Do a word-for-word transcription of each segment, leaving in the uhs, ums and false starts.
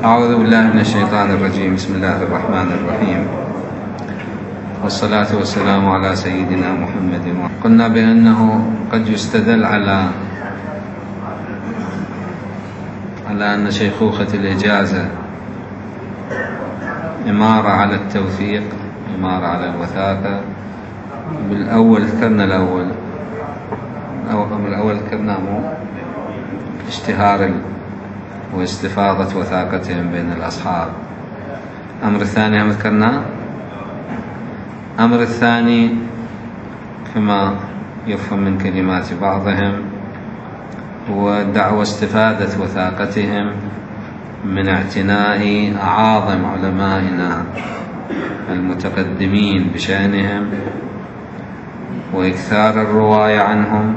أعوذ بالله من الشيطان الرجيم. بسم الله الرحمن الرحيم، والصلاة والسلام على سيدنا محمد. قلنا بأنه قد يستدل على على أن شيخوخة الإجازة إمارة على التوثيق، إمارة على الوثاقة. بالأول ذكرنا الأول الأمر الأول ذكرنا مو اشتهار واستفاضة وثاقتهم بين الأصحاب. الأمر الثاني هم ذكرنا الأمر الثاني كما يفهم من كلمات بعضهم هو دعوى استفادة وثاقتهم من اعتناء أعاظم علمائنا المتقدمين بشأنهم وإكثار الرواية عنهم،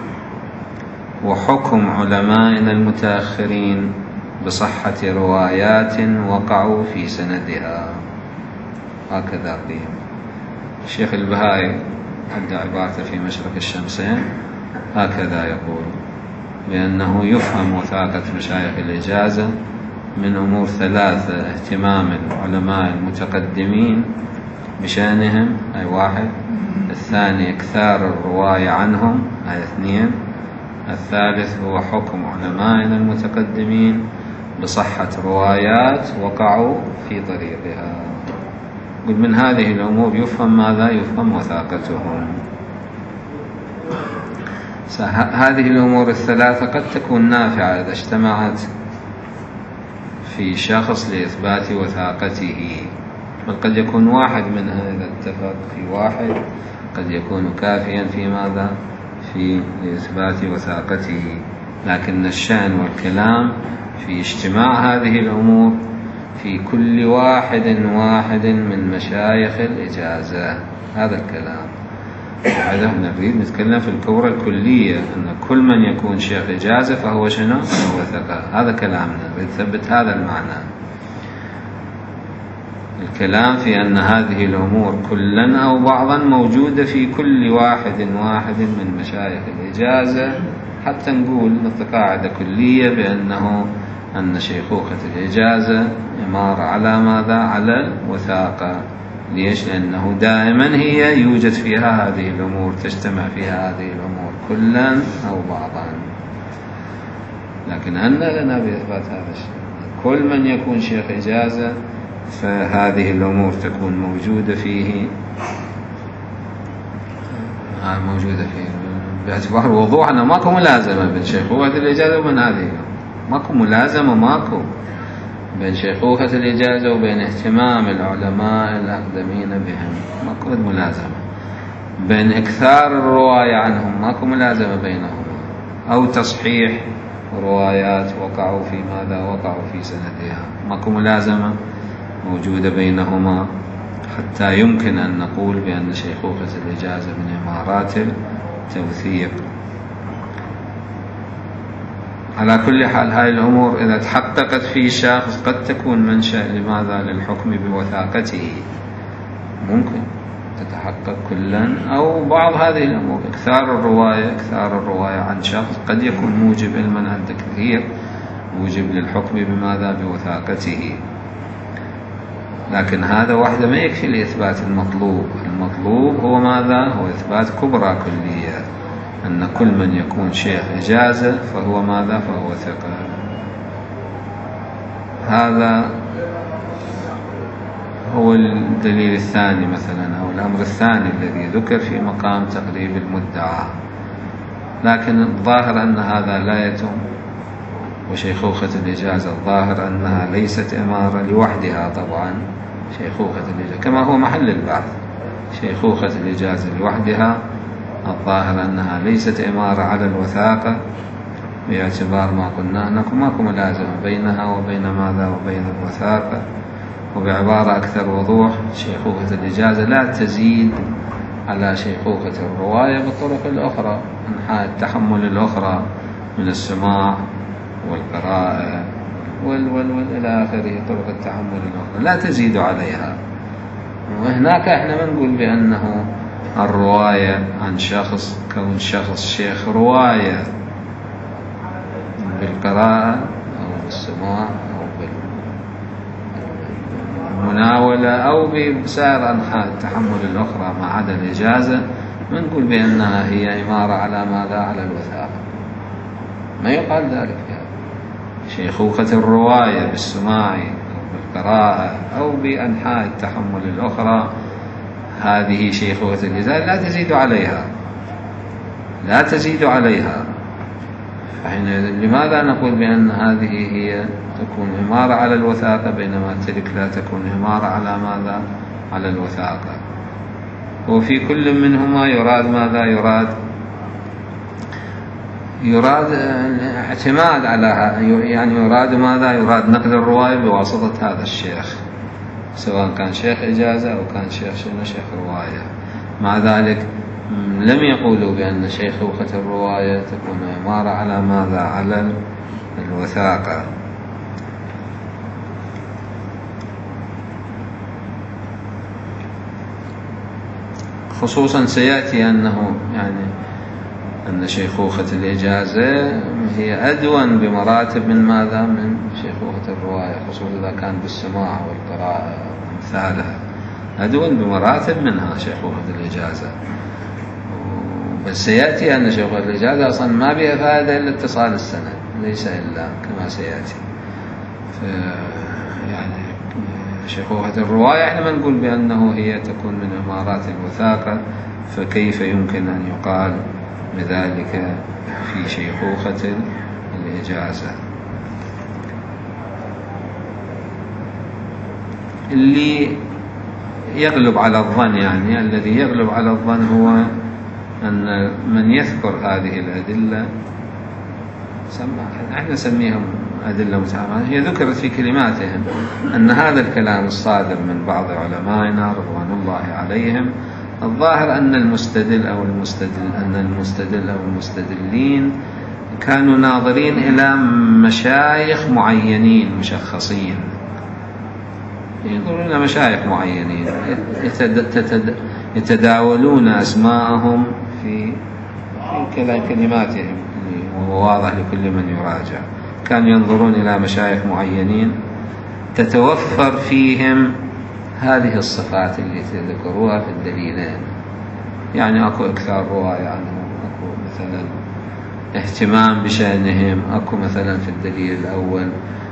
وحكم علمائنا المتأخرين بصحة روايات وقعوا في سندها. هكذا قيل. الشيخ البهائي عند عبارته في مشرق الشمسين هكذا يقول بأنه يفهم وثاقة مشايخ الإجازة من أمور ثلاثة: اهتمام العلماء المتقدمين بشأنهم، أي واحد. الثاني إكثار الرواية عنهم، أي اثنين. الثالث هو حكم علمائنا المتقدمين بصحة روايات وقعوا في طريقها. قل من هذه الأمور يفهم ماذا؟ يفهم وثاقتهم. هذه الأمور الثلاثة قد تكون نافعة إذا اجتمعت في شخص لإثبات وثاقته، بل قد يكون واحد منها إذا اتفق في واحد قد يكون كافيا في ماذا؟ في إثبات وثاقته. لكن الشأن والكلام في اجتماع هذه الأمور في كل واحد واحد من مشايخ الإجازة. هذا الكلام. هذا نريد نتكلم في الكورة الكلية، أن كل من يكون شيخ إجازة فهو شنو؟ فهو ثقة. هذا كلامنا، نريد نثبت هذا المعنى. الكلام في أن هذه الأمور كلا أو بعضا موجودة في كل واحد واحد من مشايخ الإجازة، حتى نقول نطلق قاعدة كلية بأنه أن شيخوخة الإجازة إمارة على ماذا؟ على الوثاقة. ليش؟ لأنه دائما هي يوجد فيها هذه الأمور، تجتمع فيها هذه الأمور كلا أو بعضا. لكن أن لنا بإثبات هذا الشيء، كل من يكون شيخ إجازة فهذه الأمور تكون موجودة فيه موجودة فيه باعتبار وضوح أنه ماكو ملازمة بين شيخوخة الإجازة وبين هذه، ماكو ملازمة، ماكو بين شيخوخة الإجازة وبين اهتمام العلماء الأقدمين بهم، ماكو ملازمة. بين إكثار الرواية عنهم ماكو ملازمة بينهما، أو تصحيح روايات وقعوا في ماذا؟ وقعوا في سندها، ماكو ملازمة موجودة بينهما حتى يمكن أن نقول بأن شيخوخة الإجازة من إمارات التوثيق. على كل حال هاي الأمور إذا تحققت في شخص قد تكون منشأ لماذا؟ للحكم بوثاقته. ممكن تتحقق كلا أو بعض هذه الأمور. إكثار الرواية إكثار الرواية عن شخص قد يكون موجب علما عند كثير، موجب للحكم بماذا؟ بوثاقته. لكن هذا وحده ما يكفي لإثبات المطلوب. المطلوب هو ماذا؟ هو إثبات كبرى كلية، أن كل من يكون شيخ إجازة فهو ماذا؟ فهو ثقة. هذا هو الدليل الثاني مثلا، أو الأمر الثاني الذي ذكر في مقام تقريب المدعى. لكن الظاهر أن هذا لا يتم، وشيخوخة الإجازة الظاهر أنها ليست إمارة لوحدها. طبعا شيخوخة الإجازة كما هو محل البحث، شيخوخة الإجازة لوحدها الظاهر أنها ليست إمارة على الوثاقة، باعتبار ما قلنا أنكم ماكو ملازمة بينها وبين ماذا؟ وبين الوثاقة. وبعبارة أكثر وضوح، شيخوخة الإجازة لا تزيد على شيخوخة الرواية بالطرق الأخرى، أنحاء التحمل الأخرى من السماع والقراءة وال وال وال إلى آخره، طرق التحمل الأخرى لا تزيد عليها. وهناك احنا ما نقول بأنه الرواية عن شخص، كون شخص شيخ رواية بالقراءة أو بالسماع أو أو بسائر أنحاء التحمل الأخرى ما عدا الإجازة، ما نقول بأنها هي إمارة على ماذا؟ على الوثاقة. ما يقال ذلك يعني. شيخوخة الرواية بالسماع أو بالقراءة أو بأنحاء التحمل الأخرى، هذه شيخوخة الإجازة لا تزيد عليها، لا تزيد عليها. فحينئذ لماذا نقول بأن هذه هي تكون إمارة على الوثاقة بينما تلك لا تكون إمارة على ماذا؟ على الوثاقة. وفي كل منهما يراد ماذا؟ يراد يراد اعتماد على، يعني يراد ماذا؟ يراد نقل الرواية بواسطة هذا الشيخ، سواء كان شيخ إجازة أو كان شيخ شنو شيخ رواية. مع ذلك لم يقولوا بأن شيخوخة الرواية تكون إمارة على ماذا؟ على الوثاقة. خصوصا سيأتي أنه يعني أن شيخوخة الإجازة هي أدون بمراتب من ماذا؟ من شيخوخة الرواية، خصوصا إذا كان بالسماع والقراءة وأمثالها، أدون بمراتب منها شيخوخة الإجازة. بس سيأتي أن شيخوخة الإجازة أصلا ما بها فائدة إلا اتصال السند، ليس إلا كما سيأتي. يعني شيخوخة الرواية احنا ما نقول بأنه هي تكون من إمارات الوثاقة، فكيف يمكن أن يقال بذلك في شيخوخة الإجازة؟ اللي يغلب على الظن، يعني الذي يغلب على الظن هو أن من يذكر هذه الأدلة، احنا نسميهم أدلة متعاملة، هي ذكرت في كلماتهم أن هذا الكلام الصادر من بعض علمائنا رضوان الله عليهم، الظاهر أن المستدل أو المستدل أن المستدل أو المستدلين كانوا ناظرين إلى مشايخ معينين مشخصين، ينظرون إلى مشايخ معينين يتداولون أسماءهم في في كلماتهم، وهو واضح لكل من يراجع. كانوا ينظرون إلى مشايخ معينين تتوفر فيهم هذه الصفات اللي تذكروها في الدليلين، يعني أكو إكثار رواية عنهم، أكو مثلا اهتمام بشأنهم، أكو مثلا في الدليل الأول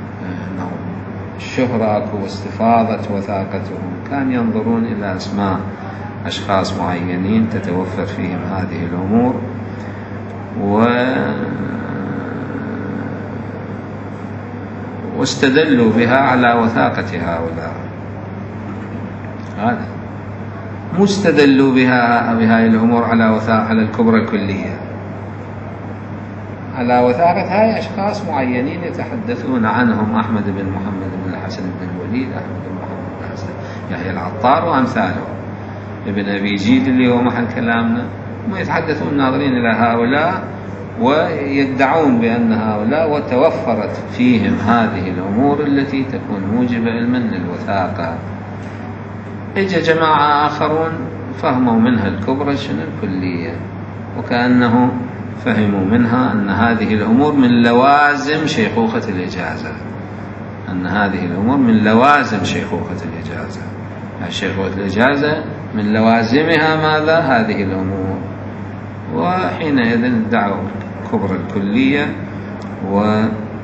الشهرة، أكو استفاضة وثاقتهم. كان ينظرون إلى أسماء أشخاص معينين تتوفر فيهم هذه الأمور، و واستدلوا بها على وثاقة هؤلاء. هذا مو استدلوا بها بهاي الأمور على وثاقة على الكبرى الكلية، على وثاقة هاي أشخاص معينين يتحدثون عنهم، أحمد بن محمد بن الحسن بن الوليد، أحمد بن محمد بن الحسن يحيى العطار وأمثاله، ابن أبي جيد اللي هو محل كلامنا. هم يتحدثون ناظرين إلى هؤلاء ويدعون بأن هؤلاء وتوفرت فيهم هذه الأمور التي تكون موجبة علما للوثاقة. إجا جماعة آخرون فهموا منها الكبرى شنو الكلية، وكأنه فهموا منها أن هذه الأمور من لوازم شيخوخة الإجازة، أن هذه الأمور من لوازم شيخوخة الإجازة. شيخوخة الإجازة من لوازمها ماذا؟ هذه الأمور. وحينئذ ادعوا كبرى الكلية و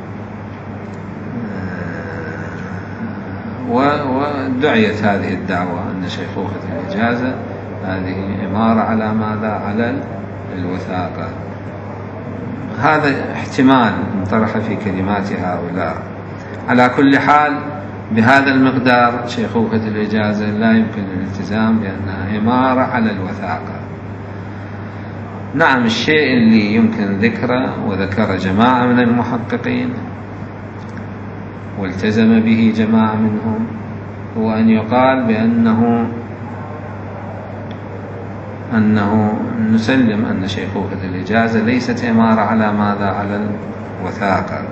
ودعيت هذه الدعوة أن شيخوخة الإجازة هذه إمارة على ماذا؟ على الوثاقة. هذا احتمال انطرح في كلمات هؤلاء. على كل حال بهذا المقدار شيخوخة الإجازة لا يمكن الالتزام بأنها إمارة على الوثاقة. نعم، الشيء اللي يمكن ذكره وذكر جماعة من المحققين والتزم به جماعة منهم هو أن يقال بأنه أنه نسلم أن شيخوخة الإجازة ليست إمارة على ماذا؟ على الوثاقة،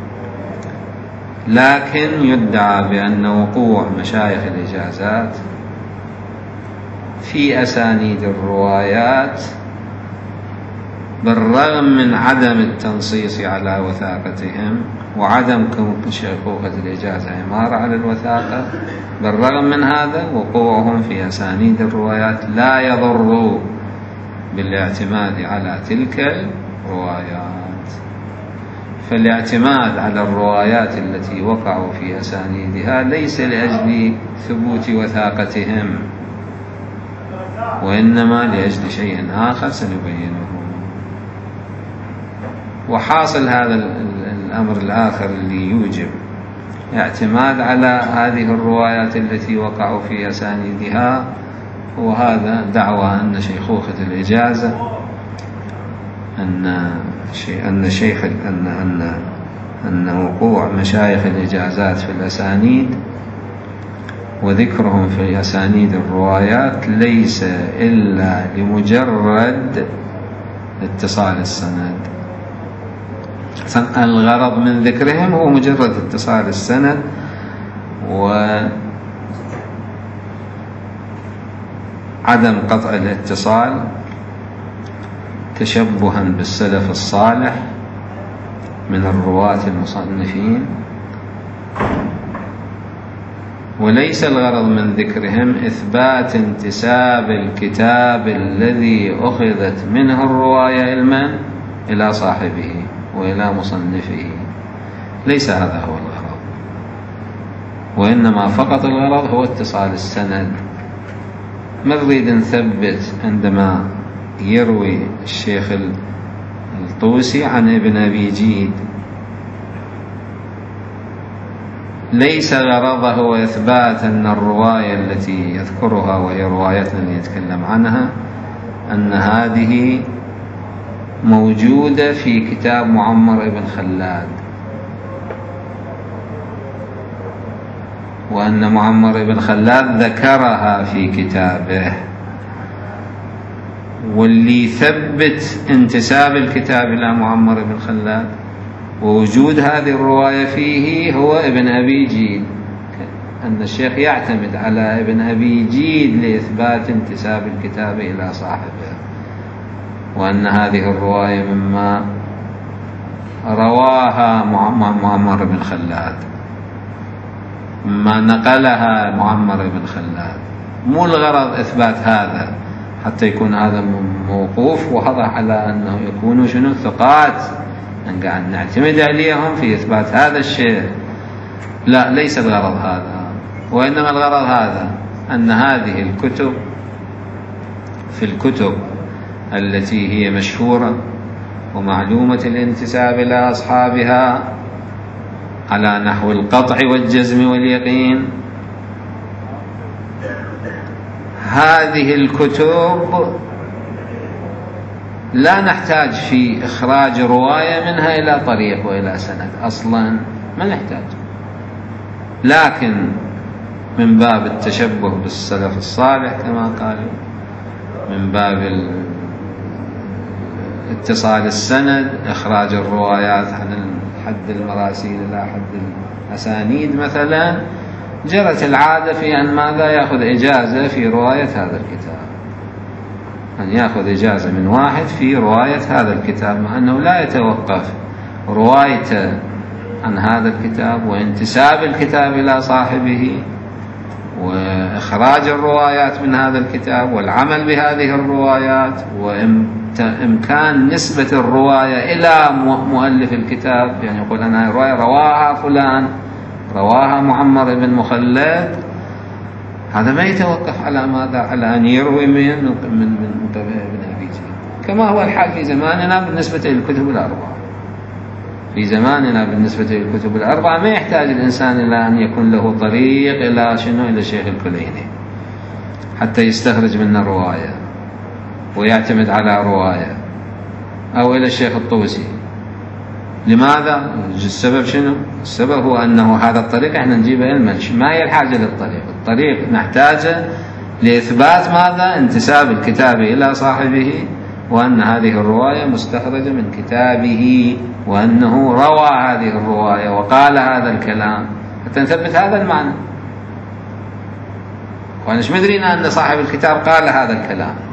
لكن يدعى بأن وقوع مشايخ الإجازات في أسانيد الروايات بالرغم من عدم التنصيص على وثاقتهم وعدم كون شيخوخة الإجازة عمارة على الوثاقة، بالرغم من هذا وقوعهم في أسانيد الروايات لا يضر بالاعتماد على تلك الروايات. فالاعتماد على الروايات التي وقعوا في أسانيدها ليس لأجل ثبوت وثاقتهم، وإنما لأجل شيء آخر سنبينه. وحاصل هذا الأمر الآخر اللي يوجب اعتماد على هذه الروايات التي وقعوا في أسانيدها، وهذا دعوى أن شيخوخة الإجازة أن شيء أن شيخ أن أن أن وقوع مشايخ الإجازات في الأسانيد وذكرهم في أسانيد الروايات ليس إلا لمجرد اتصال السند. الغرض من ذكرهم هو مجرد اتصال السند وعدم قطع الاتصال تشبها بالسلف الصالح من الرواة المصنفين، وليس الغرض من ذكرهم إثبات انتساب الكتاب الذي أخذت منه الرواية علما إلى صاحبه وإلى مصنفه، ليس هذا هو الغرض، وإنما فقط الغرض هو اتصال السند. ما نريد نثبت عندما يروي الشيخ الطوسي عن ابن أبي جيد، ليس غرضه إثبات أن الرواية التي يذكرها وهي روايتنا اللي يتكلم عنها أن هذه موجودة في كتاب معمر بن خلاد، وأن معمر بن خلاد ذكرها في كتابه، واللي يثبت انتساب الكتاب إلى معمر بن خلاد ووجود هذه الرواية فيه هو ابن أبي جيد، أن الشيخ يعتمد على ابن أبي جيد لإثبات انتساب الكتاب إلى صاحبه، وأن هذه الرواية مما رواها معمر بن خلاد، مما نقلها معمر بن خلاد. مو الغرض إثبات هذا حتى يكون هذا موقوف واضح على أنه يكونوا شنو ثقات أن قاعد نعتمد عليهم في إثبات هذا الشيء، لا، ليس الغرض هذا، وإنما الغرض هذا أن هذه الكتب في الكتب التي هي مشهورة ومعلومة الانتساب إلى أصحابها على نحو القطع والجزم واليقين، هذه الكتب لا نحتاج في إخراج رواية منها إلى طريق وإلى سند، أصلا ما نحتاج، لكن من باب التشبه بالسلف الصالح كما قالوا، من باب اتصال السند، إخراج الروايات عن حد المراسيل إلى حد الأسانيد مثلا، جرت العادة في أن ماذا يأخذ إجازة في رواية هذا الكتاب، أن يأخذ إجازة من واحد في رواية هذا الكتاب، مع أنه لا يتوقف روايته عن هذا الكتاب وانتساب الكتاب إلى صاحبه وإخراج الروايات من هذا الكتاب والعمل بهذه الروايات وإمكان نسبة الرواية إلى مؤلف الكتاب، يعني يقول أنا رواية رواها فلان، رواها معمر بن مخلد، هذا ما يتوقف على ماذا؟ على أن يروي من من من ابن أبي جيد، كما هو الحال في زماننا بالنسبة للكتب الأربعة. في زماننا بالنسبة للكتب الأربعة ما يحتاج الإنسان إلى أن يكون له طريق إلى شنو؟ إلى الشيخ الكليني حتى يستخرج منه الرواية ويعتمد على رواية، أو إلى الشيخ الطوسي. لماذا؟ السبب شنو؟ السبب هو أنه هذا الطريق احنا نجيبه علما، ما هي الحاجة للطريق، الطريق نحتاجه لإثبات ماذا؟ انتساب الكتاب إلى صاحبه، وأن هذه الرواية مستخرجة من كتابه، وأنه روى هذه الرواية وقال هذا الكلام، حتى نثبت هذا المعنى. وأنا مش مدرينا أن صاحب الكتاب قال هذا الكلام،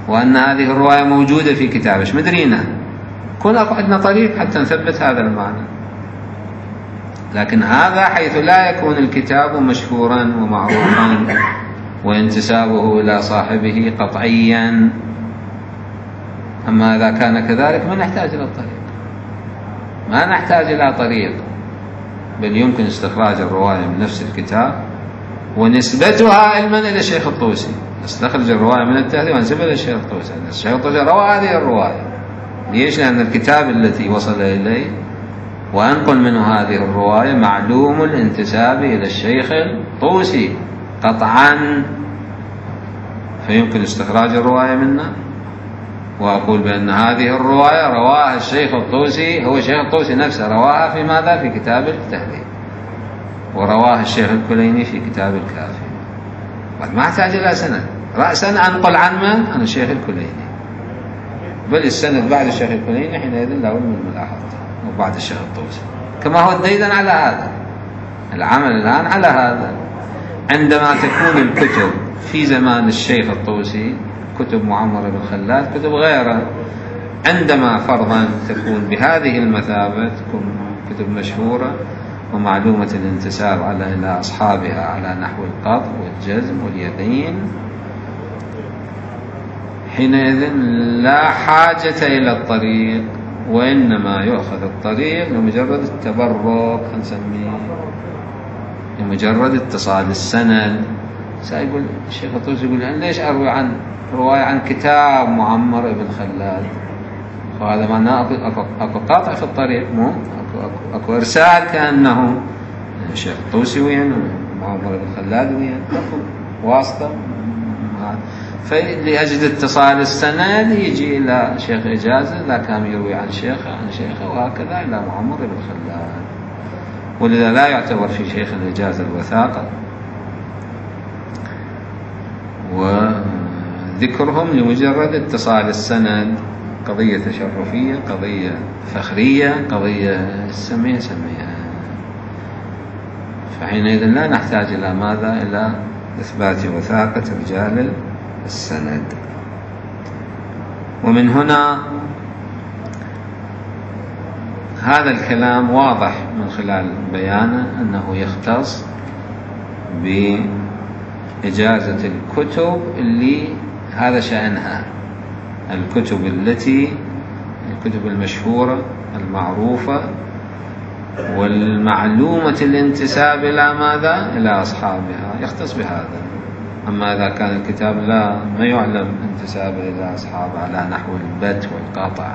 وأن هذه الرواية موجودة في كتابش مدرينا، كون أكو عندنا طريق حتى نثبت هذا المعنى. لكن هذا حيث لا يكون الكتاب مشهورا ومعروفا وانتسابه إلى صاحبه قطعيا. أما إذا كان كذلك ما نحتاج إلى الطريق، ما نحتاج إلى طريق، بل يمكن استخراج الرواية من نفس الكتاب ونسبتها علما إلى الشيخ الطوسي. نستخرج الرواية من التهذيب ونسبها إلى الشيخ الطوسي. الشيخ الطوسي روى هذه الرواية، ليش؟ لأن الكتاب التي وصل إليه وأنقل منه هذه الرواية معلوم الانتساب إلى الشيخ الطوسي قطعا، فيمكن استخراج الرواية منه وأقول بأن هذه الرواية رواها الشيخ الطوسي، هو الشيخ الطوسي نفسه رواها في ماذا؟ في كتاب التهذيب، ورواها الشيخ الكليني في كتاب الكافي. ما أحتاج إلى سند، رأسا أنقل عن من؟ عن الشيخ الكليني، بل السند بعد الشيخ الكليني حينئذ لا بد من ملاحظته، وبعد الشيخ الطوسي، كما هو الديدن على هذا العمل الآن على هذا. عندما تكون الكتب في زمان الشيخ الطوسي كتب معمر بن خلاد، كتب غيره، عندما فرضا تكون بهذه المثابة، تكون كتب مشهورة ومعلومة الانتساب على إلى أصحابها على نحو القطع والجزم واليدين، حينئذ لا حاجة إلى الطريق، وإنما يؤخذ الطريق لمجرد التبرك، نسميه لمجرد اتصال السند. سيقول الشيخ الطوسي يقول أنا ليش أروي عن رواية عن كتاب معمر بن خلاد؟ فهذا معناه أكو قاطع في الطريق، مو أكو, أكو, أكو إرسال، كأنه الشيخ الطوسي وين ومعمر بن خلاد وين، أكو واسطة. فلأجل اتصال السند يجي إلى شيخ إجازة، إذا كان يروي عن شيخه عن شيخه وهكذا إلى معمر بن خلاد. ولذا لا يعتبر في شيخ الإجازة الوثاقة، وذكرهم لمجرد اتصال السند، قضية تشرفية، قضية فخرية، قضية سمية سمية. فحينئذ لا نحتاج إلى ماذا؟ إلى إثبات وثاقة رجال السند. ومن هنا هذا الكلام واضح من خلال بيانه أنه يختص بإجازة الكتب اللي هذا شأنها، الكتب التي الكتب المشهورة المعروفة والمعلومة الانتساب إلى ماذا؟ إلى أصحابها، يختص بهذا. أما إذا كان الكتاب لا ما يعلم انتسابه إلى أصحابه على نحو البت والقطع،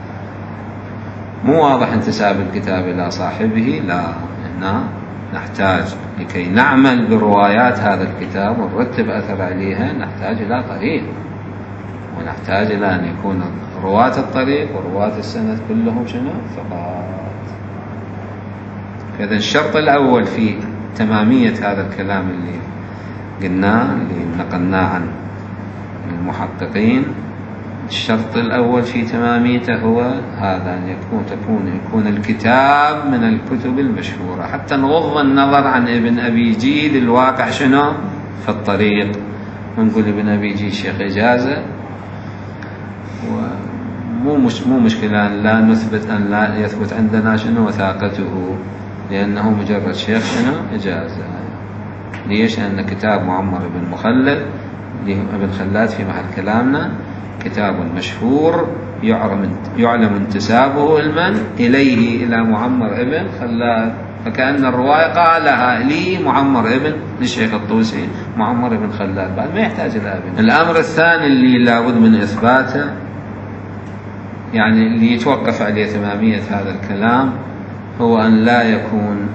مو واضح انتساب الكتاب إلى صاحبه، لا، هنا نحتاج لكي نعمل بروايات هذا الكتاب ونرتب أثر عليها، نحتاج إلى طريق، ونحتاج إلى أن يكون رواة الطريق ورواة السند كلهم شنو؟ ثقات. فإذا الشرط الأول في تمامية هذا الكلام اللي قلناه اللي نقلناه عن المحققين، الشرط الأول في تماميته هو هذا، أن يكون تكون يكون الكتاب من الكتب المشهورة، حتى نغض النظر عن ابن أبي جيد الواقع شنو في الطريق، ونقول ابن أبي جيد شيخ إجازة، ومو مش مو مشكلة أن لا نثبت أن لا يثبت عندنا شنو وثاقته، لأنه مجرد شيخ شنو إجازة. ليش؟ لأن كتاب معمر بن مخلد ابن خلاد في محل كلامنا كتاب مشهور يعلم انتسابه المن إليه إلى معمر ابن خلاد، فكأن الرواية قالها لي معمر ابن للشيخ الطوسي معمر ابن خلاد، بعد ما يحتاج إلى ابن. الأمر الثاني اللي لابد من إثباته، يعني اللي يتوقف عليه تمامية هذا الكلام، هو أن لا يكون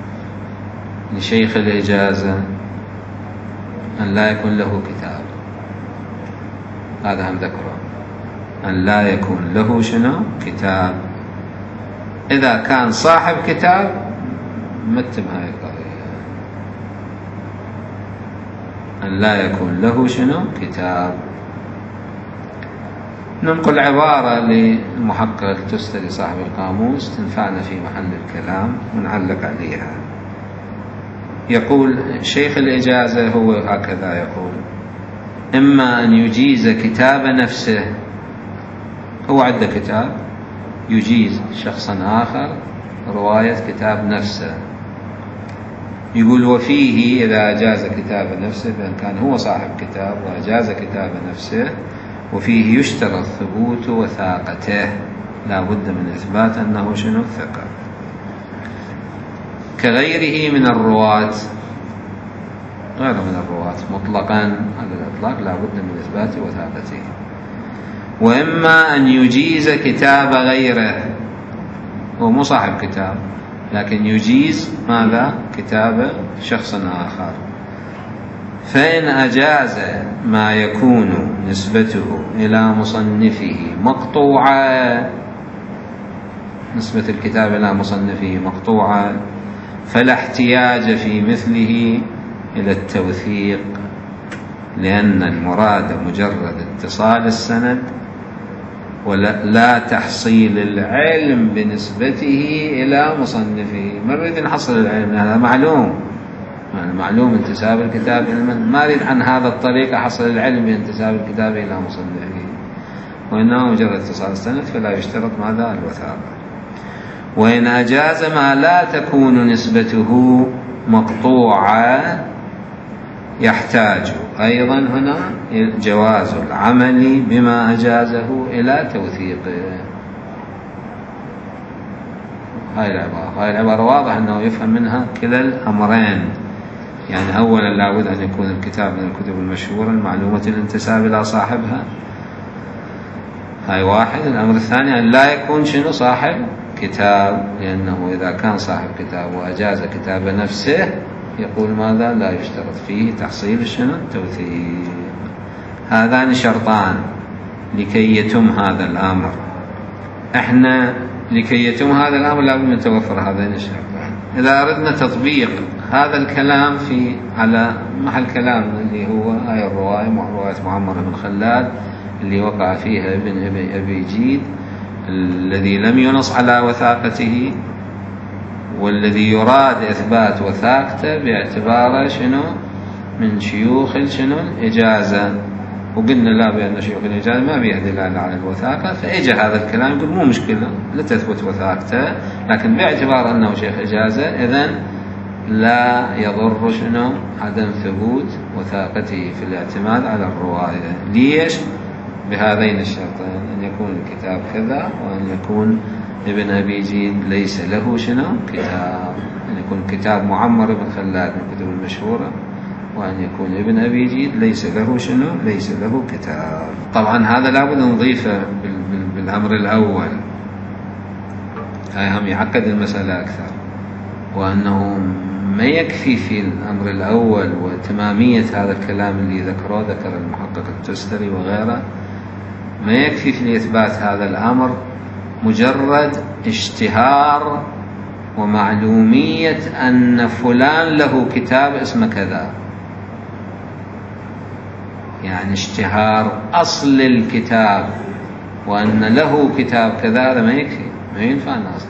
لشيخ الإجازة أن لا يكون له كتاب، هذا هم ذكره، أن لا يكون له شنو كتاب. إذا كان صاحب كتاب متم هاي القضية، أن لا يكون له شنو كتاب. ننقل عبارة للمحقق التستري صاحب القاموس تنفعنا في محل الكلام ونعلق عليها. يقول شيخ الإجازة هو هكذا يقول: إما أن يجيز كتاب نفسه، هو عنده كتاب يجيز شخصا آخر رواية كتاب نفسه، يقول وفيه إذا أجاز كتاب نفسه، فإن كان هو صاحب كتاب وأجاز كتاب نفسه، وفيه يشترط ثبوت وثاقته، لا بد من إثبات أنه شنو ثقة، كغيره من الرواة، غير من الرواة مطلقا على الإطلاق لا بد من إثبات وثاقته. وإما أن يجيز كتاب غيره، هو مو صاحب كتاب لكن يجيز ماذا؟ كتاب شخص آخر، فإن أجاز ما يكون نسبته إلى مصنفه مقطوعة، نسبة الكتاب إلى مصنفه مقطوعة، فلا احتياج في مثله إلى التوثيق، لأن المراد مجرد اتصال السند ولا لا تحصيل العلم بنسبته إلى مصنفه. ما نريد نحصل العلم، هذا معلوم، يعني معلوم انتساب الكتاب إلى من، ما أريد عن هذا الطريق أحصل العلم بانتساب الكتاب إلى مصنفه، وإنما مجرد اتصال السند فلا يشترط ماذا؟ الوثاقة. وإن أجاز ما لا تكون نسبته مقطوعة، يحتاج أيضا هنا جواز العمل بما أجازه إلى توثيقه. هاي العبارة هاي العبارة واضح أنه يفهم منها كلا الأمرين، يعني أولا لابد أن يكون الكتاب من الكتب المشهورة المعلومة الانتساب إلى صاحبها، هاي واحد. الأمر الثاني أن لا يكون شنو صاحب كتاب، لأنه إذا كان صاحب كتاب وأجاز كتاب نفسه يقول ماذا؟ لا يشترط فيه تحصيل شنو؟ التوثيق. هذان شرطان لكي يتم هذا الأمر. احنا لكي يتم هذا الأمر لابد من توفر هذين الشرطان. إذا أردنا تطبيق هذا الكلام في على محل كلام اللي هو هاي الرواية رواية معمر بن خلاد اللي وقع فيها ابن أبي جيد، الذي لم ينص على وثاقته، والذي يراد إثبات وثاقته باعتباره شنو؟ من شيوخ شنو؟ الإجازة، وقلنا لا بأن شيوخ الإجازة ما بيها دلالة على الوثاقة، فإجا هذا الكلام يقول مو مشكلة لا تثبت وثاقته، لكن باعتبار أنه شيخ إجازة إذن لا يضر شنو؟ عدم ثبوت وثاقته في الاعتماد على الرواية. ليش؟ بهذين الشرطين، أن يكون الكتاب كذا، وأن يكون ابن أبي جيد ليس له شنو؟ كتاب، أن يكون كتاب معمر بن خلاد من الكتب المشهورة، وأن يكون ابن أبي جيد ليس له شنو؟ ليس له كتاب. طبعا هذا لابد نضيفه بالأمر الأول، هاي هم يعقد المسألة أكثر، وأنه ما يكفي في الأمر الأول وتمامية هذا الكلام اللي ذكره ذكر المحقق التستري وغيره، ما يكفي في إثبات هذا الأمر مجرد اشتهار ومعلومية أن فلان له كتاب اسمه كذا، يعني اشتهار أصل الكتاب وأن له كتاب كذا، هذا ما يكفي، ما ينفع أصلا.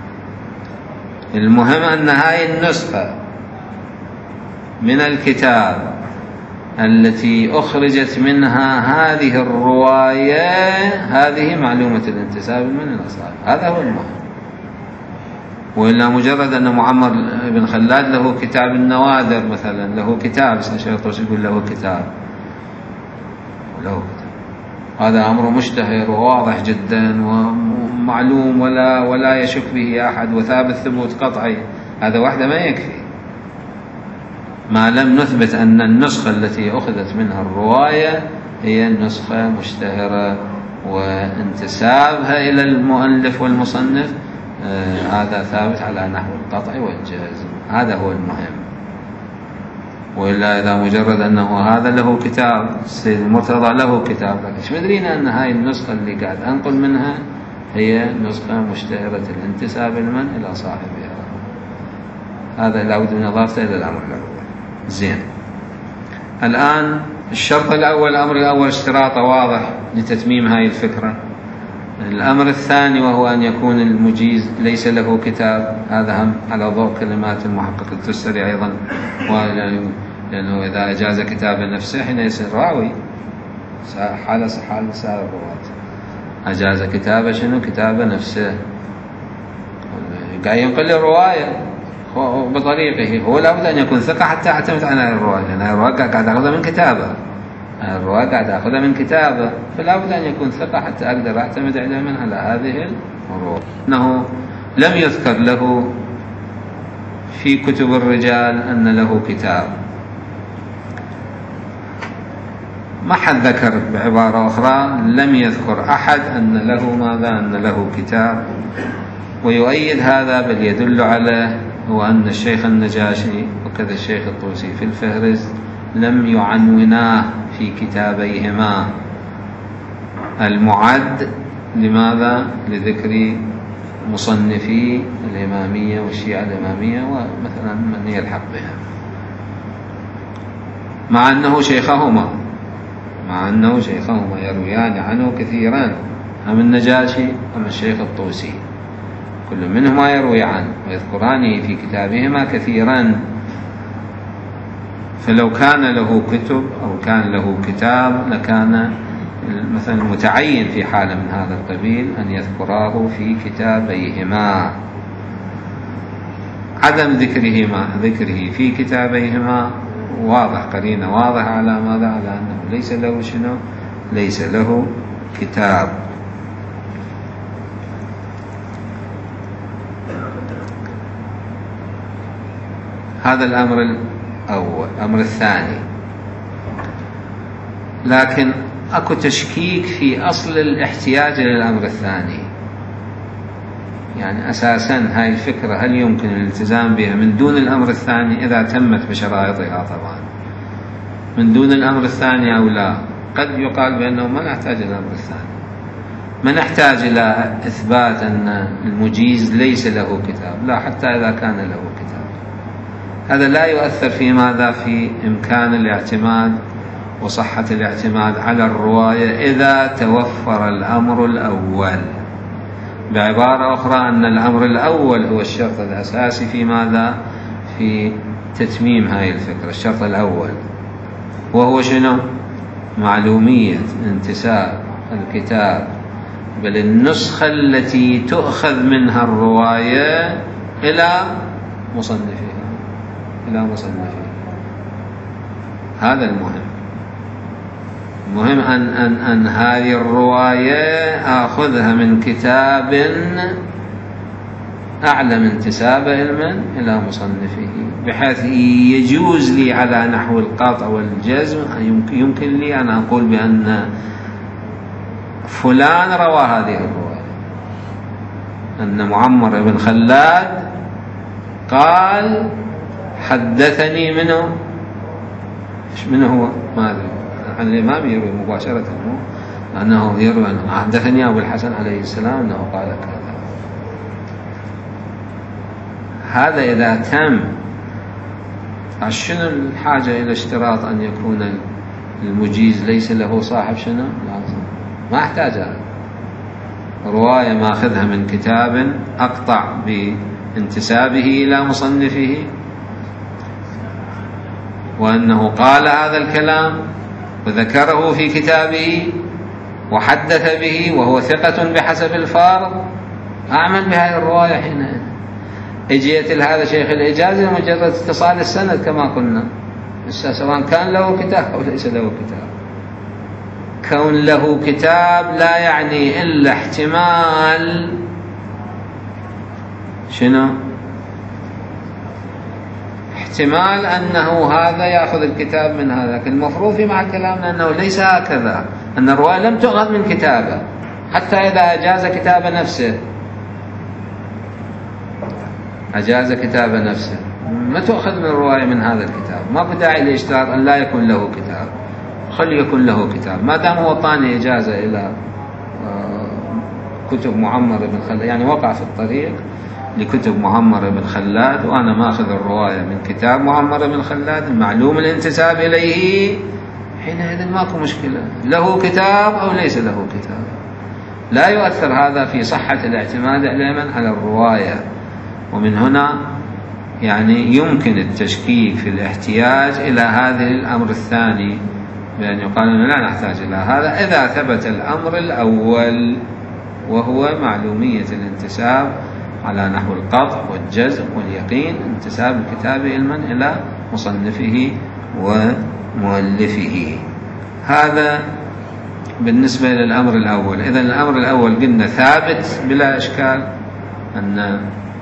المهم أن هاي النسخة من الكتاب التي أخرجت منها هذه الرواية هذه معلومة الانتساب من الأصحاب، هذا هو المهم. وإلا مجرد أن معمر بن خلاد له كتاب النوادر مثلا، له كتاب اسمه شيخ يقول له كتاب له كتاب، هذا أمر مشتهر وواضح جدا ومعلوم ولا ولا يشك به أحد وثابت ثبوت قطعي، هذا وحده ما يكفي ما لم نثبت أن النسخة التي أخذت منها الرواية هي النسخة مشتهرة وانتسابها إلى المؤلف والمصنف آه هذا ثابت على نحو القطع والجزم، هذا هو المهم. وإلا إذا مجرد أنه هذا له كتاب، السيد المرتضى له كتاب، لكن شو مدرينا أن هاي النسخة اللي قاعد أنقل منها هي نسخة مشتهرة الانتساب المن إلى صاحبها، هذا لابد من إضافته إلى الأمر الأول. زين، الآن الشرط الأول الأمر الأول اشتراطه واضح لتتميم هاي الفكرة. الأمر الثاني وهو أن يكون المجيز ليس له كتاب، هذا هم على ضوء كلمات المحقق التستري أيضا، لأنه إذا أجاز كتاب نفسه حين يصير راوي، حال حال سائر الرواة. أجاز كتابة شنو؟ كتابة نفسه، قاعد ينقل الرواية بطريقه، هو لابد أن يكون ثقة حتى أعتمد على الرواية، لأن الرواية قاعد أخذها من كتابة، الرواية قاعد أخذها من كتابة، فلا بد أن يكون ثقة حتى أقدر أعتمد علما على هذه الرواية. أنه لم يذكر له في كتب الرجال أن له كتاب، ما حد ذكر، بعبارة أخرى لم يذكر أحد أن له ماذا؟ أن له كتاب. ويؤيد هذا بل يدل عليه هو أن الشيخ النجاشي وكذا الشيخ الطوسي في الفهرس لم يعنوناه في كتابيهما المعد لماذا؟ لذكر مصنفي الإمامية والشيعة الإمامية ومثلا من يلحق بها، مع أنه شيخهما مع أنه شيخهما يرويان عنه كثيرا، أم النجاشي أم الشيخ الطوسي، كل منهما يروي عنه ويذكرانه في كتابهما كثيرا. فلو كان له كتب أو كان له كتاب لكان مثلا متعين في حالة من هذا القبيل أن يذكراه في كتابيهما. عدم ذكرهما ذكره في كتابيهما واضح، قرينة واضح على ماذا؟ على أنه ليس له شنو؟ ليس له كتاب. هذا الأمر الأول. الأمر الثاني، لكن أكو تشكيك في أصل الاحتياج إلى الأمر الثاني، يعني أساسا هاي الفكرة هل يمكن الالتزام بها من دون الأمر الثاني إذا تمت بشرائطها؟ طبعا من دون الأمر الثاني أو لا. قد يقال بأنه ما نحتاج إلى الأمر الثاني، ما نحتاج إلى إثبات أن المجيز ليس له كتاب، لا، حتى إذا كان له كتاب هذا لا يؤثر في ماذا؟ في إمكان الاعتماد وصحة الاعتماد على الرواية إذا توفر الأمر الأول. بعبارة أخرى أن الأمر الأول هو الشرط الأساسي في ماذا؟ في تتميم هذه الفكرة. الشرط الأول وهو شنو؟ معلومية انتساب الكتاب، بل النسخة التي تؤخذ منها الرواية إلى مصنفها إلى مصنفها هذا المهم. المهم أن, أن, أن هذه الرواية آخذها من كتاب أعلم انتساب علما إلى مصنفه، بحيث يجوز لي على نحو القطع والجزم، يمكن لي أن أقول بأن فلان روى هذه الرواية، أن معمر بن خلاد قال حدثني منه منه هو ما أدري عن الإمام، يروي مباشرة أنه يروي حدثني أبو الحسن عليه السلام أنه قال كذا. هذا إذا تم، شنو الحاجة إلى اشتراط أن يكون المجيز ليس له صاحب؟ شنو لازم ما احتاجها، رواية ما أخذها من كتاب أقطع بانتسابه إلى مصنفه وأنه قال هذا الكلام وذكره في كتابه وحدث به وهو ثقة بحسب الفارض، أعمل بهذه الرواية حينئذ. اجيت لهذا شيخ الإجازة مجرد اتصال السند كما قلنا، سواء كان له كتاب أو ليس له كتاب. كون له كتاب لا يعني إلا احتمال شنو؟ احتمال أنه هذا يأخذ الكتاب من هذا. لكن المفروض في مع كلامنا أنه ليس هكذا، أن الرواية لم تؤخذ من كتابه، حتى إذا أجاز كتاب نفسه أجاز كتاب نفسه ما تؤخذ من الرواية من هذا الكتاب. ما بداعي لاشتراط أن لا يكون له كتاب، خلي يكون له كتاب ما دام هو طاني إجازة إلى كتب معمر بن خلاد، يعني وقع في الطريق لكتب معمر بن خلاد وأنا ما أخذ الرواية من كتاب معمر بن خلاد معلوم الانتساب إليه، حينئذ ماكو مشكلة، له كتاب أو ليس له كتاب. لا يؤثر هذا في صحة الاعتماد علما على الرواية. ومن هنا يعني يمكن التشكيك في الاحتياج إلى هذا الأمر الثاني بأن يقال أنه لا نحتاج إلى هذا إذا ثبت الأمر الأول وهو معلومية الانتساب على نحو القطع والجزم واليقين، انتساب الكتاب علما إلى مصنفه ومؤلفه. هذا بالنسبة للأمر الأول. إذن الأمر الأول قلنا ثابت بلا إشكال، أن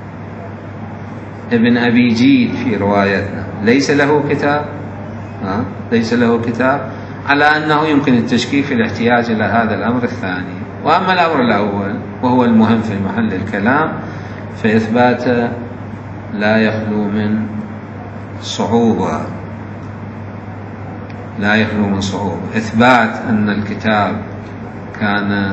ابن أبي جيد في روايتنا ليس له كتاب، ها؟ ليس له كتاب، على أنه يمكن التشكيك في الاحتياج إلى هذا الأمر الثاني. وأما الأمر الأول وهو المهم في محل الكلام فإثباته لا يخلو من صعوبة، لا يخلو من صعوبة. إثبات أن الكتاب كان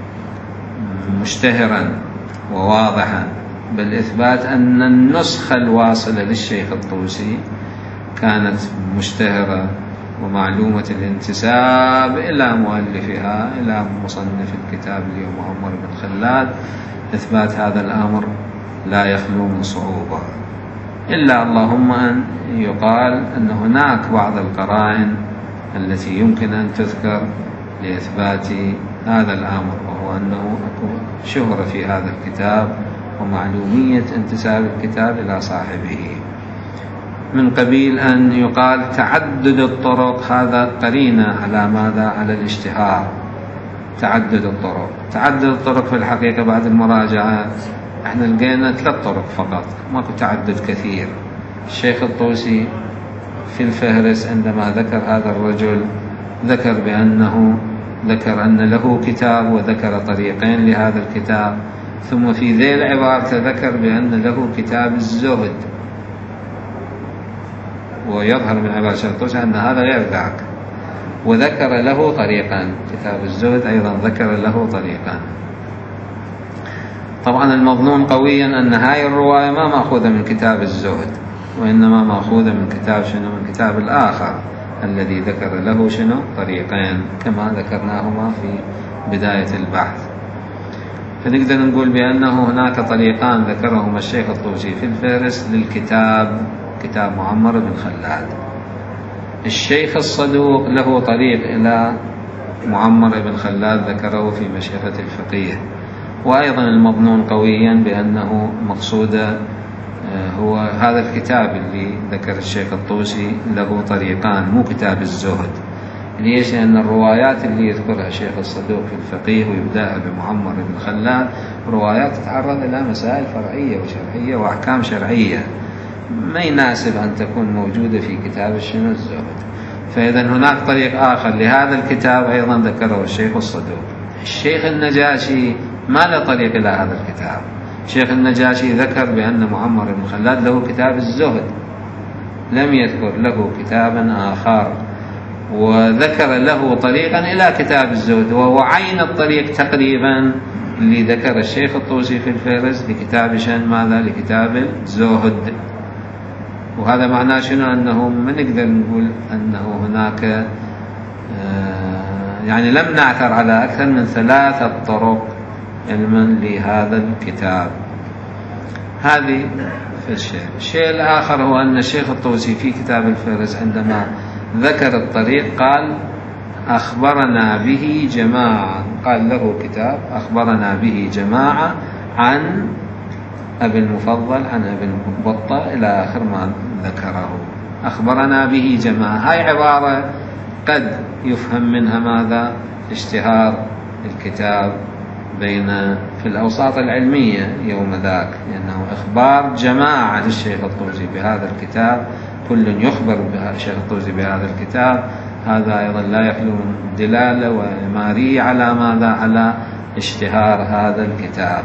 مشتهرا وواضحا، بل إثبات أن النسخة الواصلة للشيخ الطوسي كانت مشتهرة ومعلومة الانتساب إلى مؤلفها إلى مصنف الكتاب اليوم عمر بن خلاد. إثبات هذا الأمر لا يخلو من صعوبة، إلا اللهم أن يقال أن هناك بعض القرائن التي يمكن أن تذكر لإثبات هذا الأمر، وهو أنه شهر في هذا الكتاب ومعلومية انتساب الكتاب إلى صاحبه، من قبيل أن يقال تعدد الطرق. هذا قرينة على ماذا؟ على الاشتهار. تعدد الطرق، تعدد الطرق في الحقيقة بعد المراجعة احنا لقينا ثلاث طرق فقط، ماكو تعدد كثير. الشيخ الطوسي في الفهرس عندما ذكر هذا الرجل ذكر بأنه ذكر أن له كتاب وذكر طريقين لهذا الكتاب، ثم في ذيل عبارته ذكر بأن له كتاب الزهد، ويظهر من عبارة الشيخ الطوسي أن هذا غير ذاك، وذكر له طريقا. كتاب الزهد أيضا ذكر له طريقا. طبعا المظنون قويا أن هاي الرواية ما مأخوذة من كتاب الزهد، وإنما مأخوذة من كتاب شنو؟ من كتاب الآخر الذي ذكر له شنو؟ طريقين كما ذكرناهما في بداية البحث. فنقدر نقول بأنه هناك طريقان ذكرهما الشيخ الطوسي في الفهرس للكتاب، كتاب معمر بن خلاد. الشيخ الصدوق له طريق إلى معمر بن خلاد ذكره في مشيخة الفقيه. وأيضا المظنون قويا بأنه مقصود هو هذا الكتاب اللي ذكر الشيخ الطوسي له طريقان، مو كتاب الزهد. ليش؟ لأن الروايات اللي يذكرها الشيخ الصدوق في الفقيه ويبدأها بمعمر بن خلاد روايات تتعرض إلى مسائل فرعية وشرعية وأحكام شرعية، ما يناسب أن تكون موجودة في كتاب الشنو الزهد. فإذا هناك طريق آخر لهذا الكتاب أيضا ذكره الشيخ الصدوق. الشيخ النجاشي ما له طريق إلى هذا الكتاب. الشيخ النجاشي ذكر بأن معمر بن خلاد له كتاب الزهد، لم يذكر له كتابا آخر، وذكر له طريقا إلى كتاب الزهد، وهو عين الطريق تقريبا اللي ذكر الشيخ الطوسي في الفهرس لكتاب شن ماذا؟ لكتاب الزهد. وهذا معناه شنو؟ أنه ما نقدر نقول أنه هناك يعني لم نعثر على أكثر من ثلاثة طرق علما لهذا الكتاب. هذه في الشيء. الشيء الآخر هو أن الشيخ الطوسي في كتاب الفهرس عندما ذكر الطريق قال أخبرنا به جماعة، قال له كتاب أخبرنا به جماعة عن أبي المفضل عن أبي بطة إلى آخر ما ذكره. أخبرنا به جماعة، هاي عبارة قد يفهم منها ماذا؟ اشتهار الكتاب بين في الأوساط العلمية يوم ذاك، لأنه إخبار جماعة للشيخ الطوسي بهذا الكتاب، كل يخبر الشيخ الطوسي بهذا الكتاب، هذا أيضا لا يخلو من دلالة وإمارية على ماذا؟ على اشتهار هذا الكتاب.